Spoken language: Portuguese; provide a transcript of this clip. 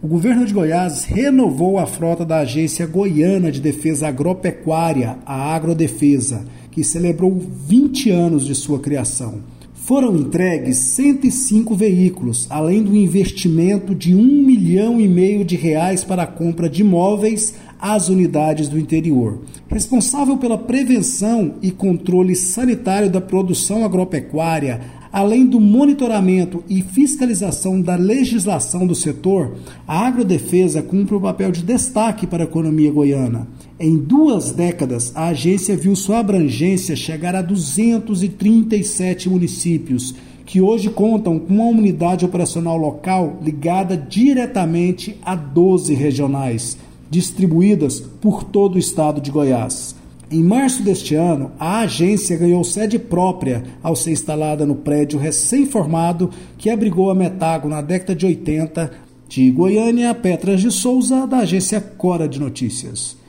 O governo de Goiás renovou a frota da Agência Goiana de Defesa Agropecuária, a Agrodefesa, que celebrou 20 anos de sua criação. Foram entregues 105 veículos, além do investimento de R$1,5 milhão para a compra de imóveis às unidades do interior. Responsável pela prevenção e controle sanitário da produção agropecuária, além do monitoramento e fiscalização da legislação do setor, a Agrodefesa cumpre um papel de destaque para a economia goiana. Em 2 décadas, a agência viu sua abrangência chegar a 237 municípios, que hoje contam com uma unidade operacional local ligada diretamente a 12 regionais, distribuídas por todo o estado de Goiás. Em março deste ano, a agência ganhou sede própria ao ser instalada no prédio recém-formado que abrigou a Metago na década de 80. De Goiânia, Petras de Souza, da agência Cora de Notícias.